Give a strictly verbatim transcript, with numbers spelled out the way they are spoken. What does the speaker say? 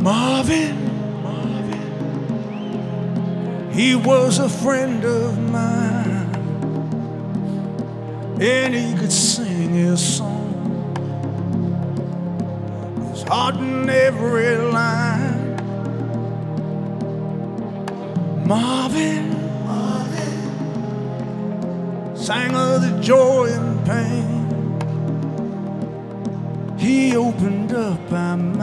Marvin, Marvin, he was a friend of mine, and he could sing his song, his heart in every line. Marvin, Marvin sang of the joy and pain. He opened up our minds.